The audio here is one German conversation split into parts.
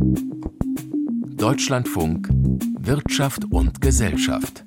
Deutschlandfunk Wirtschaft und Gesellschaft.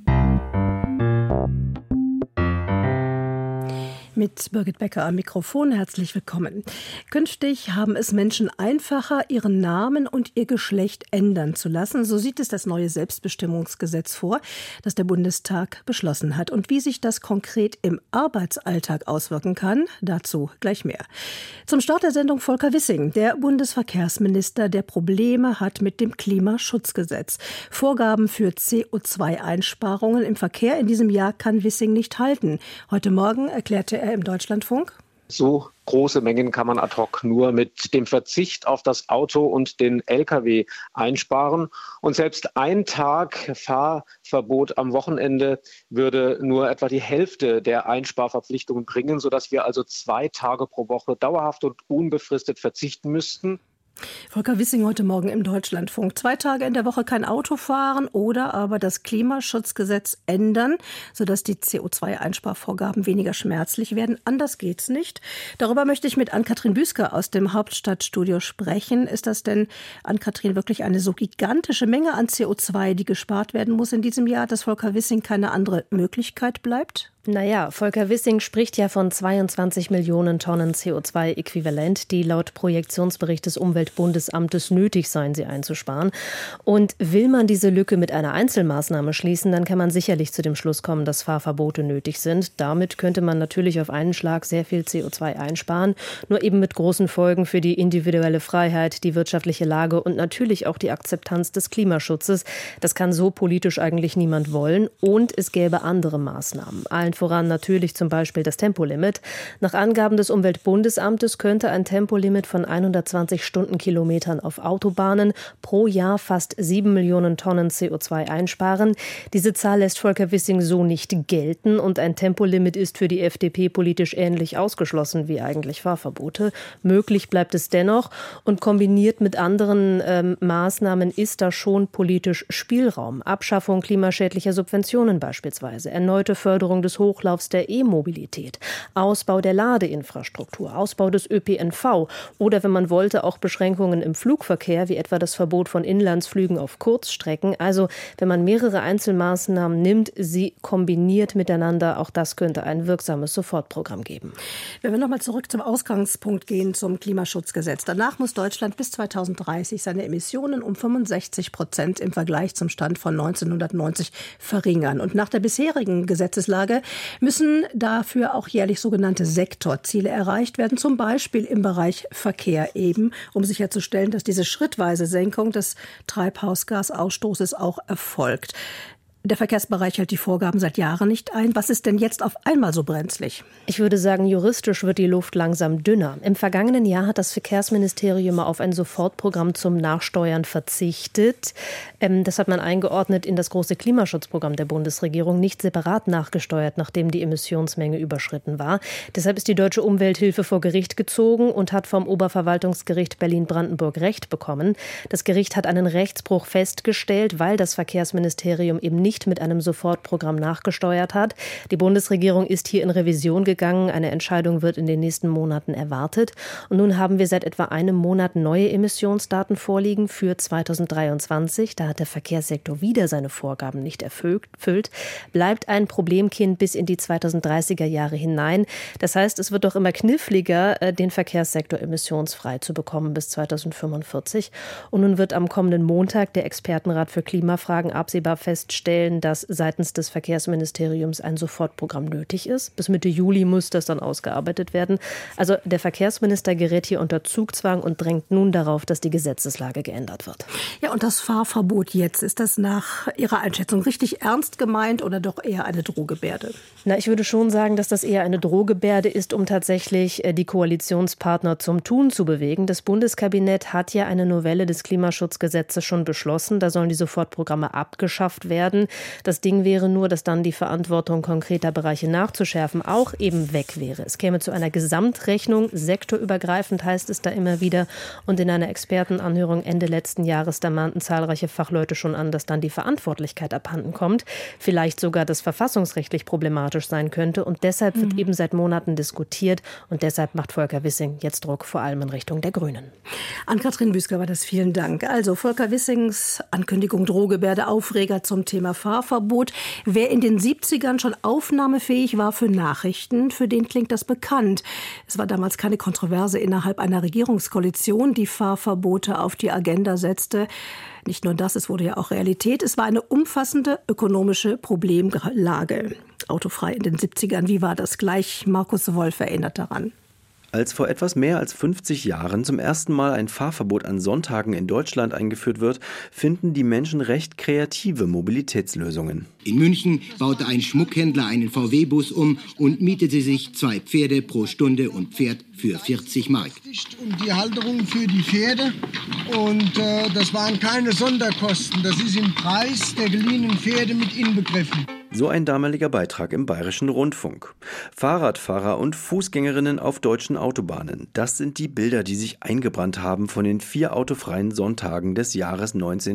Mit Birgit Becker am Mikrofon, herzlich willkommen. Künftig haben es Menschen einfacher, ihren Namen und ihr Geschlecht ändern zu lassen. So sieht es das neue Selbstbestimmungsgesetz vor, das der Bundestag beschlossen hat. Und wie sich das konkret im Arbeitsalltag auswirken kann, dazu gleich mehr. Zum Start der Sendung Volker Wissing, der Bundesverkehrsminister, der Probleme hat mit dem Klimaschutzgesetz. Vorgaben für CO2-Einsparungen im Verkehr in diesem Jahr kann Wissing nicht halten. Heute Morgen erklärte er im Deutschlandfunk: So große Mengen kann man ad hoc nur mit dem Verzicht auf das Auto und den Lkw einsparen. Und selbst ein Tag Fahrverbot am Wochenende würde nur etwa die Hälfte der Einsparverpflichtungen bringen, sodass wir also 2 Tage pro Woche dauerhaft und unbefristet verzichten müssten. Volker Wissing heute Morgen im Deutschlandfunk. 2 Tage in der Woche kein Auto fahren oder aber das Klimaschutzgesetz ändern, sodass die CO2-Einsparvorgaben weniger schmerzlich werden. Anders geht's nicht. Darüber möchte ich mit Ann-Kathrin Büsker aus dem Hauptstadtstudio sprechen. Ist das denn, Ann-Kathrin, wirklich eine so gigantische Menge an CO2, die gespart werden muss in diesem Jahr, dass Volker Wissing keine andere Möglichkeit bleibt? Naja, Volker Wissing spricht ja von 22 Millionen Tonnen CO2-Äquivalent, die laut Projektionsbericht des Umweltbundesamtes nötig seien, sie einzusparen. Und will man diese Lücke mit einer Einzelmaßnahme schließen, dann kann man sicherlich zu dem Schluss kommen, dass Fahrverbote nötig sind. Damit könnte man natürlich auf einen Schlag sehr viel CO2 einsparen, nur eben mit großen Folgen für die individuelle Freiheit, die wirtschaftliche Lage und natürlich auch die Akzeptanz des Klimaschutzes. Das kann so politisch eigentlich niemand wollen. Und es gäbe andere Maßnahmen. Allen voran natürlich zum Beispiel das Tempolimit. Nach Angaben des Umweltbundesamtes könnte ein Tempolimit von 120 Stundenkilometern auf Autobahnen pro Jahr fast 7 Millionen Tonnen CO2 einsparen. Diese Zahl lässt Volker Wissing so nicht gelten und ein Tempolimit ist für die FDP politisch ähnlich ausgeschlossen wie eigentlich Fahrverbote. Möglich bleibt es dennoch und kombiniert mit anderen Maßnahmen ist da schon politisch Spielraum. Abschaffung klimaschädlicher Subventionen beispielsweise, erneute Förderung des Hochlaufs der E-Mobilität, Ausbau der Ladeinfrastruktur, Ausbau des ÖPNV oder, wenn man wollte, auch Beschränkungen im Flugverkehr, wie etwa das Verbot von Inlandsflügen auf Kurzstrecken. Also, wenn man mehrere Einzelmaßnahmen nimmt, sie kombiniert miteinander, auch das könnte ein wirksames Sofortprogramm geben. Wenn wir nochmal zurück zum Ausgangspunkt gehen, zum Klimaschutzgesetz. Danach muss Deutschland bis 2030 seine Emissionen um 65% im Vergleich zum Stand von 1990 verringern. Und nach der bisherigen Gesetzeslage müssen dafür auch jährlich sogenannte Sektorziele erreicht werden, zum Beispiel im Bereich Verkehr eben, um sicherzustellen, dass diese schrittweise Senkung des Treibhausgasausstoßes auch erfolgt. Der Verkehrsbereich hält die Vorgaben seit Jahren nicht ein. Was ist denn jetzt auf einmal so brenzlig? Ich würde sagen, juristisch wird die Luft langsam dünner. Im vergangenen Jahr hat das Verkehrsministerium auf ein Sofortprogramm zum Nachsteuern verzichtet. Das hat man eingeordnet in das große Klimaschutzprogramm der Bundesregierung, nicht separat nachgesteuert, nachdem die Emissionsmenge überschritten war. Deshalb ist die Deutsche Umwelthilfe vor Gericht gezogen und hat vom Oberverwaltungsgericht Berlin-Brandenburg Recht bekommen. Das Gericht hat einen Rechtsbruch festgestellt, weil das Verkehrsministerium eben nicht mit einem Sofortprogramm nachgesteuert hat. Die Bundesregierung ist hier in Revision gegangen. Eine Entscheidung wird in den nächsten Monaten erwartet. Und nun haben wir seit etwa einem Monat neue Emissionsdaten vorliegen für 2023. Da hat der Verkehrssektor wieder seine Vorgaben nicht erfüllt. Bleibt ein Problemkind bis in die 2030er Jahre hinein. Das heißt, es wird doch immer kniffliger, den Verkehrssektor emissionsfrei zu bekommen bis 2045. Und nun wird am kommenden Montag der Expertenrat für Klimafragen absehbar feststellen, dass seitens des Verkehrsministeriums ein Sofortprogramm nötig ist. Bis Mitte Juli muss das dann ausgearbeitet werden. Also der Verkehrsminister gerät hier unter Zugzwang und drängt nun darauf, dass die Gesetzeslage geändert wird. Ja, und das Fahrverbot jetzt, ist das nach Ihrer Einschätzung richtig ernst gemeint oder doch eher eine Drohgebärde? Na, ich würde schon sagen, dass das eher eine Drohgebärde ist, um tatsächlich die Koalitionspartner zum Tun zu bewegen. Das Bundeskabinett hat ja eine Novelle des Klimaschutzgesetzes schon beschlossen. Da sollen die Sofortprogramme abgeschafft werden. Das Ding wäre nur, dass dann die Verantwortung konkreter Bereiche nachzuschärfen auch eben weg wäre. Es käme zu einer Gesamtrechnung, sektorübergreifend heißt es da immer wieder. Und in einer Expertenanhörung Ende letzten Jahres, da mahnten zahlreiche Fachleute schon an, dass dann die Verantwortlichkeit abhanden kommt. Vielleicht sogar das verfassungsrechtlich problematisch sein könnte. Und deshalb wird eben seit Monaten diskutiert. Und deshalb macht Volker Wissing jetzt Druck, vor allem in Richtung der Grünen. Ann-Kathrin Büsker war das, vielen Dank. Also Volker Wissings Ankündigung, Drohgebärde, Aufreger zum Thema Fahrverbot. Wer in den 70ern schon aufnahmefähig war für Nachrichten, für den klingt das bekannt. Es war damals keine Kontroverse innerhalb einer Regierungskoalition, die Fahrverbote auf die Agenda setzte. Nicht nur das, es wurde ja auch Realität. Es war eine umfassende ökonomische Problemlage. Autofrei in den 70ern, wie war das gleich? Markus Wolf erinnert daran. Als vor etwas mehr als 50 Jahren zum ersten Mal ein Fahrverbot an Sonntagen in Deutschland eingeführt wird, finden die Menschen recht kreative Mobilitätslösungen. In München baute ein Schmuckhändler einen VW-Bus um und mietete sich 2 Pferde pro Stunde und Pferd für 40 Mark. Und die Halterung für die Pferde und das waren keine Sonderkosten. Das ist im Preis der geliehenen Pferde mit inbegriffen. So ein damaliger Beitrag im Bayerischen Rundfunk. Fahrradfahrer und Fußgängerinnen auf deutschen Autobahnen. Das sind die Bilder, die sich eingebrannt haben von den 4 autofreien Sonntagen des Jahres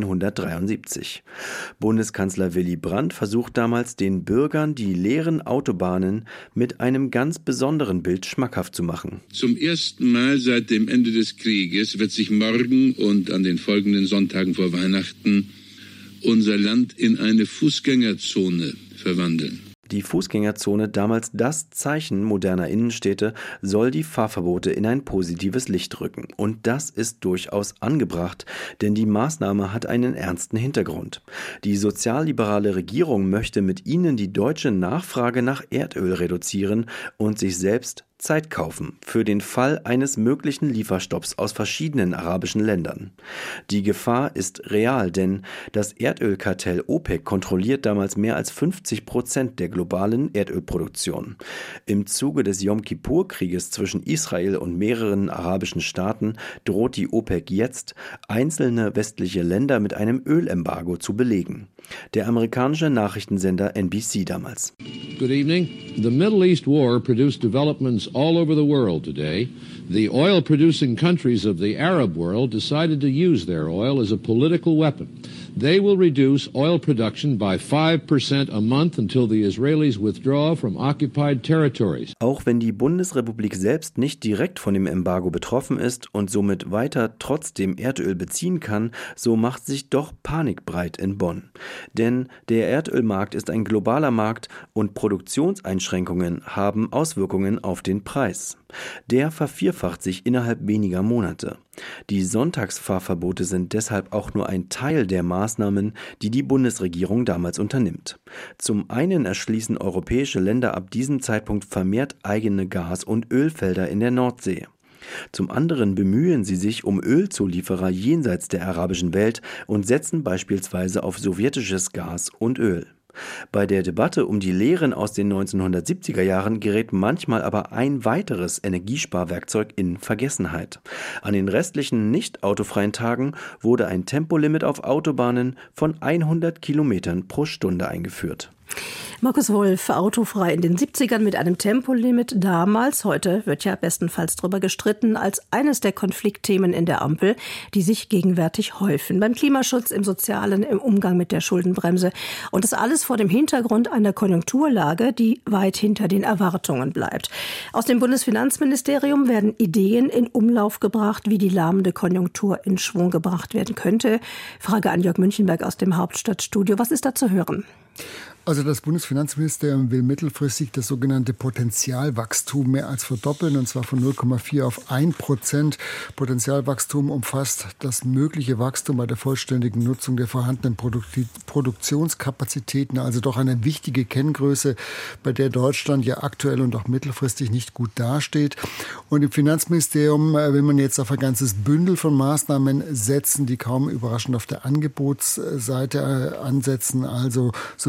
1973. Bundeskanzler Willy Brandt versucht damals, den Bürgern die leeren Autobahnen mit einem ganz besonderen Bild schmackhaft zu machen. Zum ersten Mal seit dem Ende des Krieges wird sich morgen und an den folgenden Sonntagen vor Weihnachten unser Land in eine Fußgängerzone verwandeln. Die Fußgängerzone, damals das Zeichen moderner Innenstädte, soll die Fahrverbote in ein positives Licht rücken. Und das ist durchaus angebracht, denn die Maßnahme hat einen ernsten Hintergrund. Die sozialliberale Regierung möchte mit ihnen die deutsche Nachfrage nach Erdöl reduzieren und sich selbst Zeit kaufen für den Fall eines möglichen Lieferstopps aus verschiedenen arabischen Ländern. Die Gefahr ist real, denn das Erdölkartell OPEC kontrolliert damals mehr als 50% der globalen Erdölproduktion. Im Zuge des Jom-Kippur-Krieges zwischen Israel und mehreren arabischen Staaten droht die OPEC jetzt, einzelne westliche Länder mit einem Ölembargo zu belegen. Der amerikanische Nachrichtensender NBC damals. Good evening. The Middle East war produced developments all over the world today. The oil-producing countries of the Arab world decided to use their oil as a political weapon. They will reduce oil production by 5% a month until the Israelis withdraw from occupied territories. Auch wenn die Bundesrepublik selbst nicht direkt von dem Embargo betroffen ist und somit weiter trotzdem Erdöl beziehen kann, so macht sich doch Panik breit in Bonn. Denn der Erdölmarkt ist ein globaler Markt und Produktionseinschränkungen haben Auswirkungen auf den Preis. Der vervierfacht sich innerhalb weniger Monate. Die Sonntagsfahrverbote sind deshalb auch nur ein Teil der Maßnahmen, die die Bundesregierung damals unternimmt. Zum einen erschließen europäische Länder ab diesem Zeitpunkt vermehrt eigene Gas- und Ölfelder in der Nordsee. Zum anderen bemühen sie sich um Ölzulieferer jenseits der arabischen Welt und setzen beispielsweise auf sowjetisches Gas und Öl. Bei der Debatte um die Lehren aus den 1970er Jahren gerät manchmal aber ein weiteres Energiesparwerkzeug in Vergessenheit. An den restlichen nicht autofreien Tagen wurde ein Tempolimit auf Autobahnen von 100 Kilometern pro Stunde eingeführt. Markus Wolf, autofrei in den 70ern mit einem Tempolimit damals. Heute wird ja bestenfalls darüber gestritten als eines der Konfliktthemen in der Ampel, die sich gegenwärtig häufen. Beim Klimaschutz, im Sozialen, im Umgang mit der Schuldenbremse. Und das alles vor dem Hintergrund einer Konjunkturlage, die weit hinter den Erwartungen bleibt. Aus dem Bundesfinanzministerium werden Ideen in Umlauf gebracht, wie die lahmende Konjunktur in Schwung gebracht werden könnte. Frage an Jörg Münchenberg aus dem Hauptstadtstudio. Was ist da zu hören? Also das Bundesfinanzministerium will mittelfristig das sogenannte Potenzialwachstum mehr als verdoppeln, und zwar von 0,4 auf 1%. Potenzialwachstum umfasst das mögliche Wachstum bei der vollständigen Nutzung der vorhandenen Produktionskapazitäten, also doch eine wichtige Kenngröße, bei der Deutschland ja aktuell und auch mittelfristig nicht gut dasteht. Und im Finanzministerium will man jetzt auf ein ganzes Bündel von Maßnahmen setzen, die kaum überraschend auf der Angebotsseite ansetzen, also Subventionen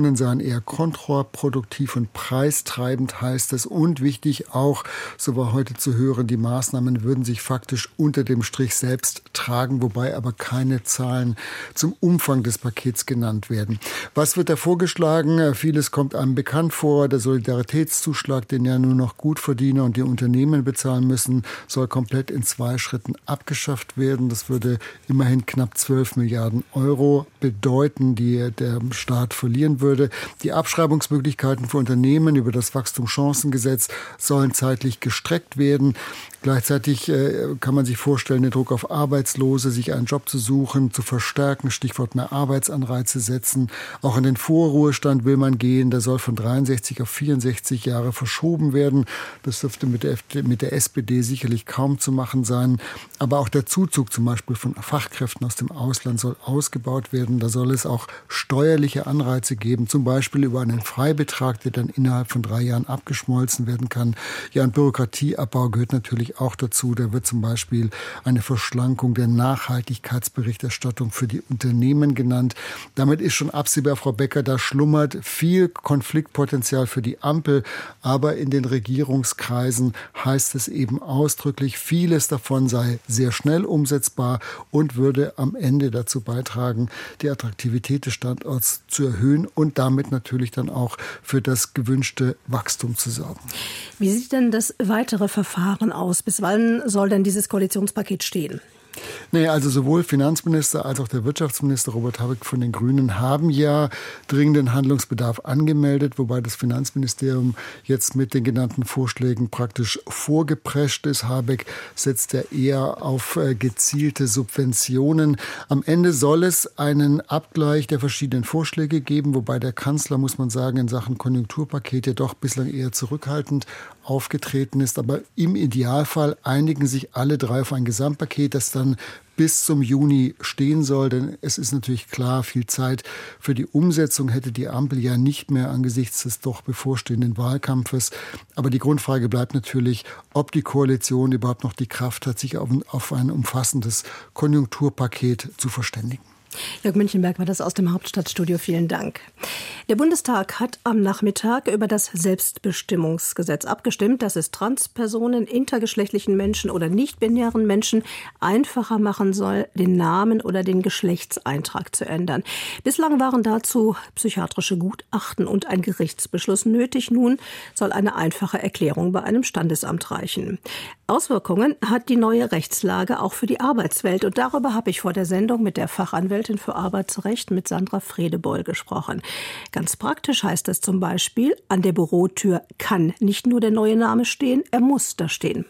Subventionen seien eher kontraproduktiv und preistreibend, heißt es. Und wichtig auch, so war heute zu hören, die Maßnahmen würden sich faktisch unter dem Strich selbst tragen, wobei aber keine Zahlen zum Umfang des Pakets genannt werden. Was wird da vorgeschlagen? Vieles kommt einem bekannt vor. Der Solidaritätszuschlag, den ja nur noch Gutverdiener und die Unternehmen bezahlen müssen, soll komplett in 2 Schritten abgeschafft werden. Das würde immerhin knapp 12 Milliarden Euro bedeuten, die der Staat verlieren würde. Die Abschreibungsmöglichkeiten für Unternehmen über das Wachstumschancengesetz sollen zeitlich gestreckt werden. Gleichzeitig kann man sich vorstellen, den Druck auf Arbeitslose, sich einen Job zu suchen, zu verstärken, Stichwort mehr Arbeitsanreize setzen. Auch in den Vorruhestand will man gehen, der soll von 63 auf 64 Jahre verschoben werden. Das dürfte mit der SPD sicherlich kaum zu machen sein. Aber auch der Zuzug zum Beispiel von Fachkräften aus dem Ausland soll ausgebaut werden. Da soll es auch steuerliche Anreize geben, zum Beispiel über einen Freibetrag, der dann innerhalb von 3 Jahren abgeschmolzen werden kann. Ja, ein Bürokratieabbau gehört natürlich auch dazu. Da wird zum Beispiel eine Verschlankung der Nachhaltigkeitsberichterstattung für die Unternehmen genannt. Damit ist schon absehbar, Frau Becker, da schlummert viel Konfliktpotenzial für die Ampel. Aber in den Regierungskreisen heißt es eben ausdrücklich, vieles davon sei sehr schnell umsetzbar und würde am Ende dazu beitragen, die Attraktivität des Standorts zu erhöhen und damit natürlich dann auch für das gewünschte Wachstum zu sorgen. Wie sieht denn das weitere Verfahren aus? Bis wann soll denn dieses Koalitionspaket stehen? Nee, also sowohl Finanzminister als auch der Wirtschaftsminister Robert Habeck von den Grünen haben ja dringenden Handlungsbedarf angemeldet, wobei das Finanzministerium jetzt mit den genannten Vorschlägen praktisch vorgeprescht ist. Habeck setzt ja eher auf gezielte Subventionen. Am Ende soll es einen Abgleich der verschiedenen Vorschläge geben, wobei der Kanzler, muss man sagen, in Sachen Konjunkturpaket ja doch bislang eher zurückhaltend aufgetreten ist. Aber im Idealfall einigen sich alle 3 auf ein Gesamtpaket, das dann bis zum Juni stehen soll. Denn es ist natürlich klar, viel Zeit für die Umsetzung hätte die Ampel ja nicht mehr angesichts des doch bevorstehenden Wahlkampfes. Aber die Grundfrage bleibt natürlich, ob die Koalition überhaupt noch die Kraft hat, sich auf ein umfassendes Konjunkturpaket zu verständigen. Jörg Münchenberg war das aus dem Hauptstadtstudio. Vielen Dank. Der Bundestag hat am Nachmittag über das Selbstbestimmungsgesetz abgestimmt, das es Transpersonen, intergeschlechtlichen Menschen oder nicht-binären Menschen einfacher machen soll, den Namen oder den Geschlechtseintrag zu ändern. Bislang waren dazu psychiatrische Gutachten und ein Gerichtsbeschluss nötig. Nun soll eine einfache Erklärung bei einem Standesamt reichen. Auswirkungen hat die neue Rechtslage auch für die Arbeitswelt. Und darüber habe ich vor der Sendung mit der Fachanwältin für Arbeitsrecht, mit Sandra Fredebeul, gesprochen. Ganz praktisch heißt das zum Beispiel, an der Bürotür kann nicht nur der neue Name stehen, er muss da stehen.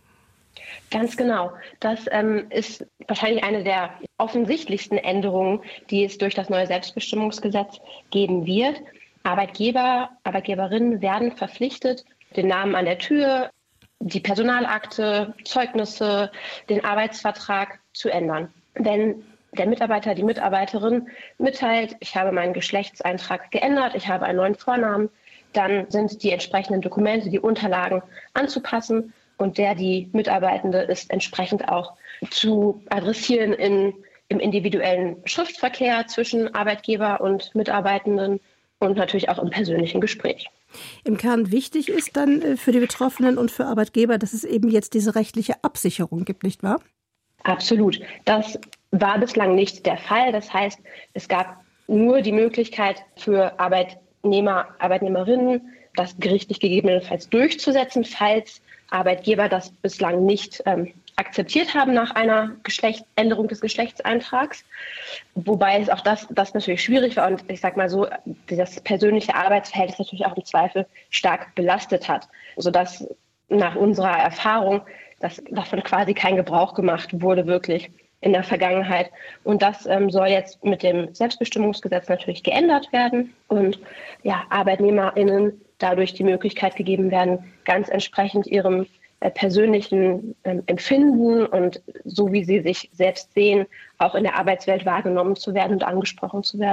Ganz genau. Das ist wahrscheinlich eine der offensichtlichsten Änderungen, die es durch das neue Selbstbestimmungsgesetz geben wird. Arbeitgeber, Arbeitgeberinnen werden verpflichtet, den Namen an der Tür, die Personalakte, Zeugnisse, den Arbeitsvertrag zu ändern. Wenn der Mitarbeiter, die Mitarbeiterin mitteilt, ich habe meinen Geschlechtseintrag geändert, ich habe einen neuen Vornamen, dann sind die entsprechenden Dokumente, die Unterlagen anzupassen und die Mitarbeitende ist entsprechend auch zu adressieren im individuellen Schriftverkehr zwischen Arbeitgeber und Mitarbeitenden und natürlich auch im persönlichen Gespräch. Im Kern wichtig ist dann für die Betroffenen und für Arbeitgeber, dass es eben jetzt diese rechtliche Absicherung gibt, nicht wahr? Absolut. Das war bislang nicht der Fall. Das heißt, es gab nur die Möglichkeit für Arbeitnehmer, Arbeitnehmerinnen, das gerichtlich gegebenenfalls durchzusetzen, falls Arbeitgeber das bislang nicht akzeptiert haben nach einer Änderung des Geschlechtseintrags. Wobei es auch das natürlich schwierig war und ich sag mal so, das persönliche Arbeitsverhältnis natürlich auch im Zweifel stark belastet hat, sodass nach unserer Erfahrung davon quasi kein Gebrauch gemacht wurde, wirklich in der Vergangenheit. Und das soll jetzt mit dem Selbstbestimmungsgesetz natürlich geändert werden und ArbeitnehmerInnen dadurch die Möglichkeit gegeben werden, ganz entsprechend ihrem persönlichen Empfinden und so wie sie sich selbst sehen, auch in der Arbeitswelt wahrgenommen zu werden und angesprochen zu werden.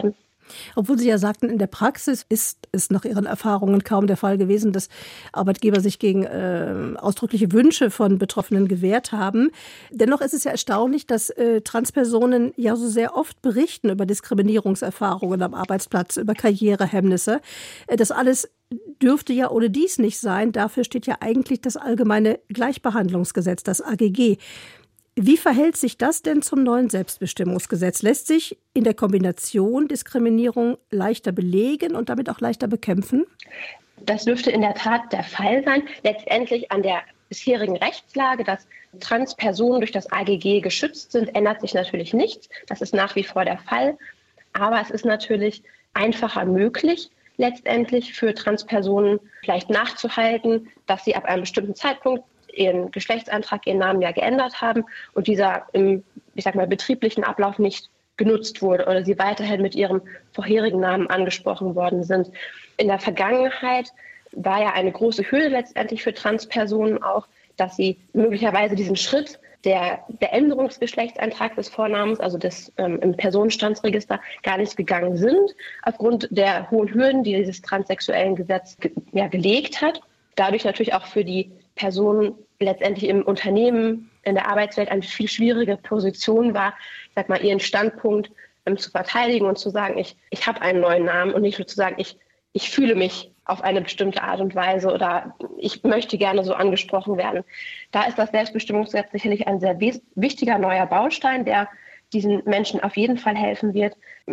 Obwohl Sie ja sagten, in der Praxis ist es nach Ihren Erfahrungen kaum der Fall gewesen, dass Arbeitgeber sich gegen ausdrückliche Wünsche von Betroffenen gewehrt haben. Dennoch ist es ja erstaunlich, dass Transpersonen ja so sehr oft berichten über Diskriminierungserfahrungen am Arbeitsplatz, über Karrierehemmnisse. Das alles dürfte ja ohne dies nicht sein. Dafür steht ja eigentlich das Allgemeine Gleichbehandlungsgesetz, das AGG. Wie verhält sich das denn zum neuen Selbstbestimmungsgesetz? Lässt sich in der Kombination Diskriminierung leichter belegen und damit auch leichter bekämpfen? Das dürfte in der Tat der Fall sein. Letztendlich an der bisherigen Rechtslage, dass Transpersonen durch das AGG geschützt sind, ändert sich natürlich nichts. Das ist nach wie vor der Fall. Aber es ist natürlich einfacher möglich, letztendlich für Transpersonen vielleicht nachzuhalten, dass sie ab einem bestimmten Zeitpunkt ihren Geschlechtsantrag, ihren Namen ja geändert haben und dieser im, betrieblichen Ablauf nicht genutzt wurde oder sie weiterhin mit ihrem vorherigen Namen angesprochen worden sind. In der Vergangenheit war ja eine große Hürde letztendlich für Transpersonen auch, dass sie möglicherweise diesen Schritt der Änderung des Geschlechtsantrags des Vornamens, also des im Personenstandsregister, gar nicht gegangen sind, aufgrund der hohen Hürden, die dieses transsexuellen Gesetz gelegt hat. Dadurch natürlich auch für die Personen letztendlich im Unternehmen, in der Arbeitswelt eine viel schwierige Position war, ihren Standpunkt zu verteidigen und zu sagen, ich habe einen neuen Namen und nicht nur zu sagen, ich fühle mich auf eine bestimmte Art und Weise oder ich möchte gerne so angesprochen werden. Da ist das Selbstbestimmungsgesetz sicherlich ein sehr wichtiger neuer Baustein, der diesen Menschen auf jeden Fall helfen wird,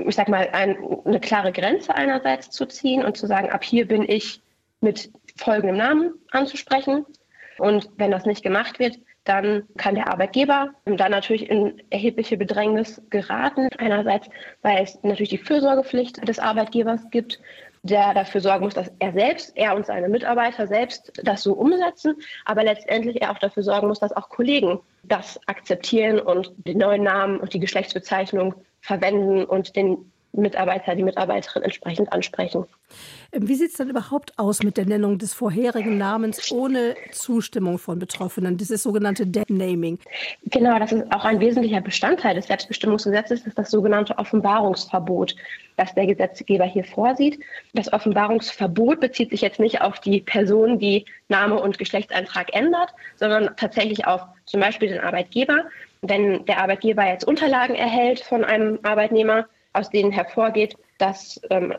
eine klare Grenze einerseits zu ziehen und zu sagen, ab hier bin ich mit folgendem Namen anzusprechen. Und wenn das nicht gemacht wird, dann kann der Arbeitgeber dann natürlich in erhebliche Bedrängnis geraten. Einerseits, weil es natürlich die Fürsorgepflicht des Arbeitgebers gibt, der dafür sorgen muss, dass er und seine Mitarbeiter selbst das so umsetzen, aber letztendlich er auch dafür sorgen muss, dass auch Kollegen das akzeptieren und den neuen Namen und die Geschlechtsbezeichnung verwenden und den Mitarbeiter, die Mitarbeiterin entsprechend ansprechen. Wie sieht es dann überhaupt aus mit der Nennung des vorherigen Namens ohne Zustimmung von Betroffenen, dieses sogenannte Deadnaming? Genau, das ist auch ein wesentlicher Bestandteil des Selbstbestimmungsgesetzes, das ist das sogenannte Offenbarungsverbot, das der Gesetzgeber hier vorsieht. Das Offenbarungsverbot bezieht sich jetzt nicht auf die Person, die Name und Geschlechtseintrag ändert, sondern tatsächlich auf zum Beispiel den Arbeitgeber. Wenn der Arbeitgeber jetzt Unterlagen erhält von einem Arbeitnehmer, aus denen hervorgeht, dass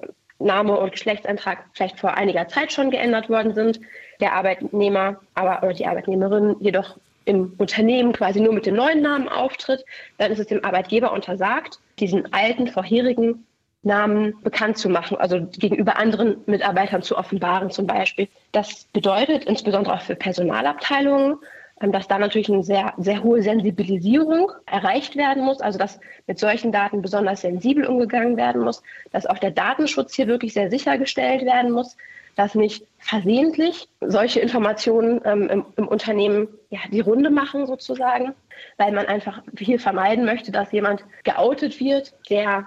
Name und Geschlechtseintrag vielleicht vor einiger Zeit schon geändert worden sind, der Arbeitnehmer oder die Arbeitnehmerin jedoch im Unternehmen quasi nur mit dem neuen Namen auftritt, dann ist es dem Arbeitgeber untersagt, diesen alten, vorherigen Namen bekannt zu machen, also gegenüber anderen Mitarbeitern zu offenbaren zum Beispiel. Das bedeutet insbesondere auch für Personalabteilungen, dass da natürlich eine sehr, sehr hohe Sensibilisierung erreicht werden muss, also dass mit solchen Daten besonders sensibel umgegangen werden muss, dass auch der Datenschutz hier wirklich sehr sichergestellt werden muss, dass nicht versehentlich solche Informationen im Unternehmen die Runde machen sozusagen, weil man einfach hier vermeiden möchte, dass jemand geoutet wird, der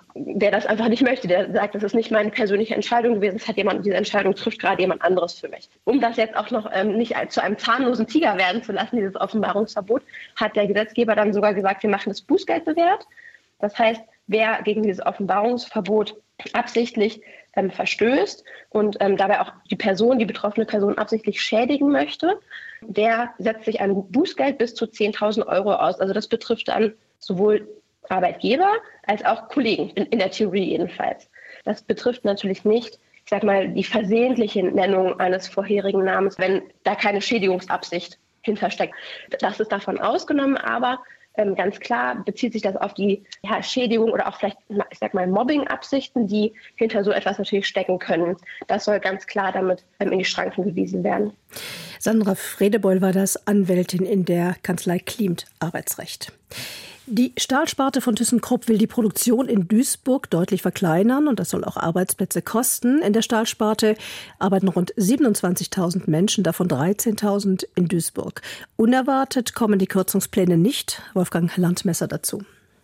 das einfach nicht möchte, der sagt, das ist nicht meine persönliche Entscheidung gewesen, diese Entscheidung trifft gerade jemand anderes für mich. Um das jetzt auch noch nicht zu einem zahnlosen Tiger werden zu lassen, dieses Offenbarungsverbot, hat der Gesetzgeber dann sogar gesagt, wir machen das bußgeldbewehrt. Das heißt, wer gegen dieses Offenbarungsverbot absichtlich verstößt und dabei auch die betroffene Person absichtlich schädigen möchte, der setzt sich ein Bußgeld bis zu 10.000 Euro aus. Also das betrifft dann sowohl Arbeitgeber als auch Kollegen, in der Theorie jedenfalls. Das betrifft natürlich nicht, die versehentliche Nennung eines vorherigen Namens, wenn da keine Schädigungsabsicht hintersteckt. Das ist davon ausgenommen, aber ganz klar bezieht sich das auf die Schädigung oder auch vielleicht, Mobbing-Absichten, die hinter so etwas natürlich stecken können. Das soll ganz klar damit in die Schranken gewiesen werden. Sandra Fredebeul war das, Anwältin in der Kanzlei Klimt Arbeitsrecht. Die Stahlsparte von ThyssenKrupp will die Produktion in Duisburg deutlich verkleinern und das soll auch Arbeitsplätze kosten. In der Stahlsparte arbeiten rund 27.000 Menschen, davon 13.000 in Duisburg. Unerwartet kommen die Kürzungspläne nicht. Wolfgang Landmesser dazu.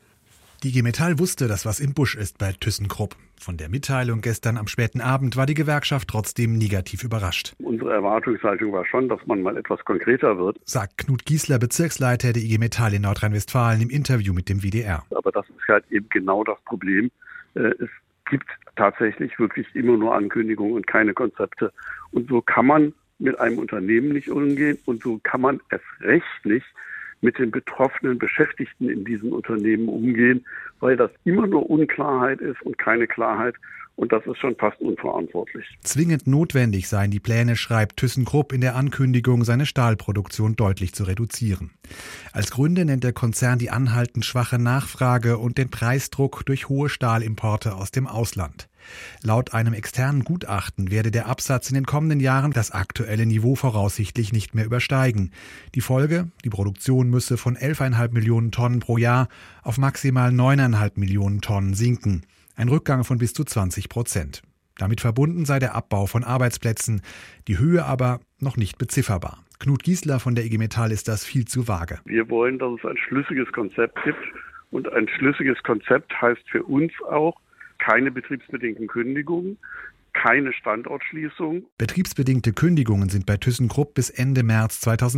Die IG Metall wusste, dass was im Busch ist bei ThyssenKrupp. Von der Mitteilung gestern am späten Abend war die Gewerkschaft trotzdem negativ überrascht. Unsere Erwartungshaltung war schon, dass man mal etwas konkreter wird, sagt Knut Giesler, Bezirksleiter der IG Metall in Nordrhein-Westfalen im Interview mit dem WDR. Aber das ist halt eben genau das Problem. Es gibt tatsächlich wirklich immer nur Ankündigungen und keine Konzepte. Und so kann man mit einem Unternehmen nicht umgehen und so kann man erst recht nicht mit den betroffenen Beschäftigten in diesen Unternehmen umgehen, weil das immer nur Unklarheit ist und keine Klarheit. Und das ist schon fast unverantwortlich. Zwingend notwendig seien die Pläne, schreibt ThyssenKrupp in der Ankündigung, seine Stahlproduktion deutlich zu reduzieren. Als Gründe nennt der Konzern die anhaltend schwache Nachfrage und den Preisdruck durch hohe Stahlimporte aus dem Ausland. Laut einem externen Gutachten werde der Absatz in den kommenden Jahren das aktuelle Niveau voraussichtlich nicht mehr übersteigen. Die Folge? Die Produktion müsse von 11,5 Millionen Tonnen pro Jahr auf maximal 9,5 Millionen Tonnen sinken. Ein Rückgang von bis zu 20%. Damit verbunden sei der Abbau von Arbeitsplätzen, die Höhe aber noch nicht bezifferbar. Knut Giesler von der IG Metall ist das viel zu vage. Wir wollen, dass es ein schlüssiges Konzept gibt. Und ein schlüssiges Konzept heißt für uns auch keine betriebsbedingten Kündigungen, keine Standortschließung. Betriebsbedingte Kündigungen sind bei ThyssenKrupp bis Ende März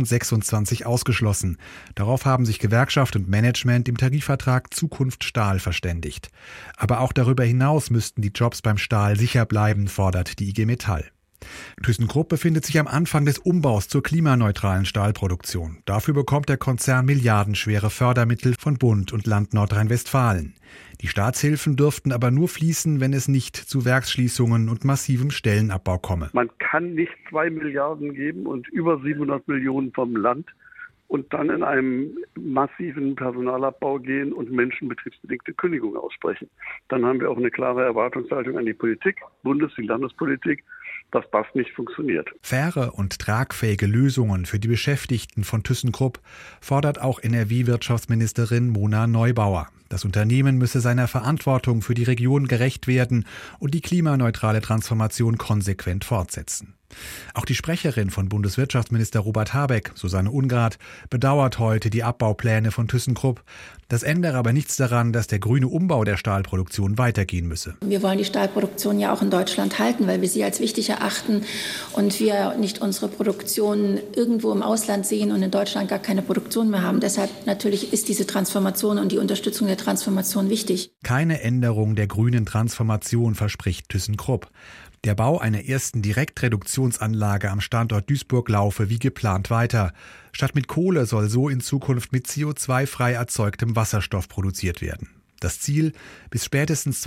2026 ausgeschlossen. Darauf haben sich Gewerkschaft und Management im Tarifvertrag Zukunft Stahl verständigt. Aber auch darüber hinaus müssten die Jobs beim Stahl sicher bleiben, fordert die IG Metall. ThyssenKrupp befindet sich am Anfang des Umbaus zur klimaneutralen Stahlproduktion. Dafür bekommt der Konzern milliardenschwere Fördermittel von Bund und Land Nordrhein-Westfalen. Die Staatshilfen dürften aber nur fließen, wenn es nicht zu Werksschließungen und massivem Stellenabbau komme. Man kann nicht 2 Milliarden geben und über 700 Millionen vom Land und dann in einem massiven Personalabbau gehen und Menschen betriebsbedingte Kündigungen aussprechen. Dann haben wir auch eine klare Erwartungshaltung an die Politik, Bundes- wie Landespolitik, dass das nicht funktioniert. Faire und tragfähige Lösungen für die Beschäftigten von ThyssenKrupp fordert auch NRW-Wirtschaftsministerin Mona Neubauer. Das Unternehmen müsse seiner Verantwortung für die Region gerecht werden und die klimaneutrale Transformation konsequent fortsetzen. Auch die Sprecherin von Bundeswirtschaftsminister Robert Habeck, Susanne Ungrad, bedauert heute die Abbaupläne von ThyssenKrupp. Das ändere aber nichts daran, dass der grüne Umbau der Stahlproduktion weitergehen müsse. Wir wollen die Stahlproduktion ja auch in Deutschland halten, weil wir sie als wichtig erachten und wir nicht unsere Produktion irgendwo im Ausland sehen und in Deutschland gar keine Produktion mehr haben. Deshalb natürlich ist diese Transformation und die Unterstützung der Transformation wichtig. Keine Änderung der grünen Transformation verspricht ThyssenKrupp. Der Bau einer ersten Direktreduktionsanlage am Standort Duisburg laufe wie geplant weiter. Statt mit Kohle soll so in Zukunft mit CO2-frei erzeugtem Wasserstoff produziert werden. Das Ziel: bis spätestens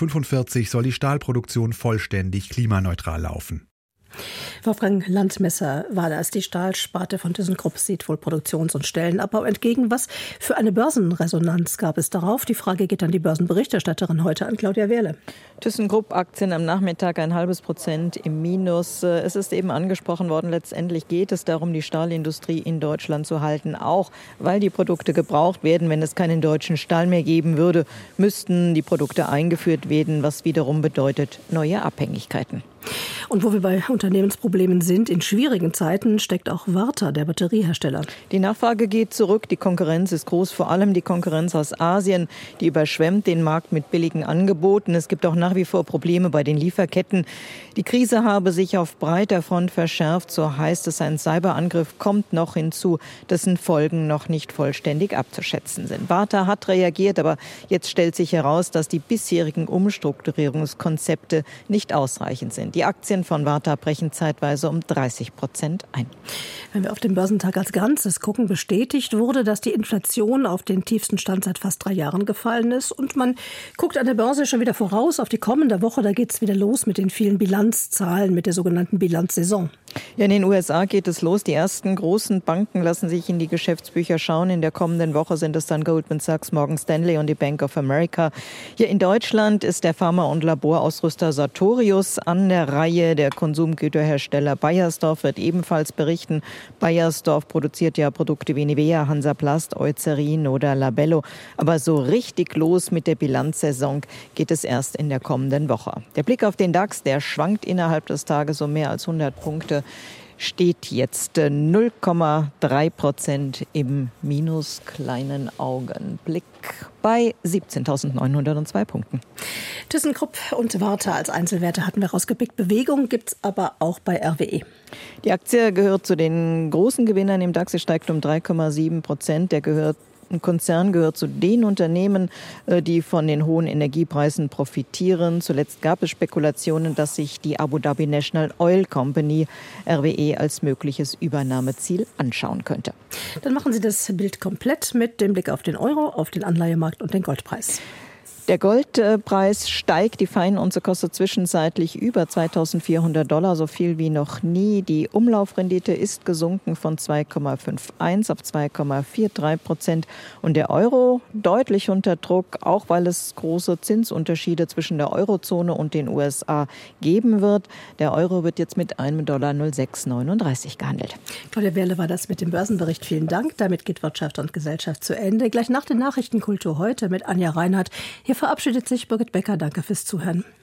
2045 soll die Stahlproduktion vollständig klimaneutral laufen. Wolfgang Landmesser war das. Die Stahlsparte von ThyssenKrupp sieht wohl Produktions- und Stellenabbau entgegen. Was für eine Börsenresonanz gab es darauf? Die Frage geht an die Börsenberichterstatterin heute, an Claudia Wehrle. ThyssenKrupp-Aktien am Nachmittag 0,5% im Minus. Es ist eben angesprochen worden, letztendlich geht es darum, die Stahlindustrie in Deutschland zu halten. Auch weil die Produkte gebraucht werden. Wenn es keinen deutschen Stahl mehr geben würde, müssten die Produkte eingeführt werden, was wiederum bedeutet neue Abhängigkeiten. Und wo wir bei Unternehmensproblemen sind, in schwierigen Zeiten steckt auch Varta, der Batteriehersteller. Die Nachfrage geht zurück, die Konkurrenz ist groß, vor allem die Konkurrenz aus Asien, die überschwemmt den Markt mit billigen Angeboten. Es gibt auch nach wie vor Probleme bei den Lieferketten. Die Krise habe sich auf breiter Front verschärft, so heißt es, ein Cyberangriff kommt noch hinzu, dessen Folgen noch nicht vollständig abzuschätzen sind. Varta hat reagiert, aber jetzt stellt sich heraus, dass die bisherigen Umstrukturierungskonzepte nicht ausreichend sind. Die Aktien von Varta brechen zeitweise um 30% ein. Wenn wir auf den Börsentag als Ganzes gucken, bestätigt wurde, dass die Inflation auf den tiefsten Stand seit fast 3 Jahren gefallen ist. Und man guckt an der Börse schon wieder voraus auf die kommende Woche. Da geht es wieder los mit den vielen Bilanzzahlen, mit der sogenannten Bilanzsaison. Ja, in den USA geht es los. Die ersten großen Banken lassen sich in die Geschäftsbücher schauen. In der kommenden Woche sind es dann Goldman Sachs, Morgan Stanley und die Bank of America. Hier in Deutschland ist der Pharma- und Laborausrüster Sartorius an der Reihe. Der Konsumgüterhersteller Beiersdorf wird ebenfalls berichten. Beiersdorf produziert ja Produkte wie Nivea, Hansaplast, Eucerin oder Labello. Aber so richtig los mit der Bilanzsaison geht es erst in der kommenden Woche. Der Blick auf den DAX, der schwankt innerhalb des Tages um mehr als 100 Punkte. Steht jetzt 0,3% im Minus. Kleinen Augenblick bei 17.902 Punkten. ThyssenKrupp und Varta als Einzelwerte hatten wir rausgepickt. Bewegung gibt es aber auch bei RWE. Die Aktie gehört zu den großen Gewinnern im DAX. Sie steigt um 3,7%. Der gehört Ein Konzern gehört zu den Unternehmen, die von den hohen Energiepreisen profitieren. Zuletzt gab es Spekulationen, dass sich die Abu Dhabi National Oil Company, RWE, als mögliches Übernahmeziel anschauen könnte. Dann machen Sie das Bild komplett mit dem Blick auf den Euro, auf den Anleihemarkt und den Goldpreis. Der Goldpreis steigt. Die Feinunze kostet zwischenzeitlich über $2.400, so viel wie noch nie. Die Umlaufrendite ist gesunken von 2,51 auf 2,43%. Und der Euro deutlich unter Druck, auch weil es große Zinsunterschiede zwischen der Eurozone und den USA geben wird. Der Euro wird jetzt mit einem $0,639 gehandelt. Claudia Wehrle war das mit dem Börsenbericht. Vielen Dank. Damit geht Wirtschaft und Gesellschaft zu Ende. Gleich nach den Nachrichten Kultur heute mit Anja Reinhardt. Hier verabschiedet sich Birgit Becker. Danke fürs Zuhören.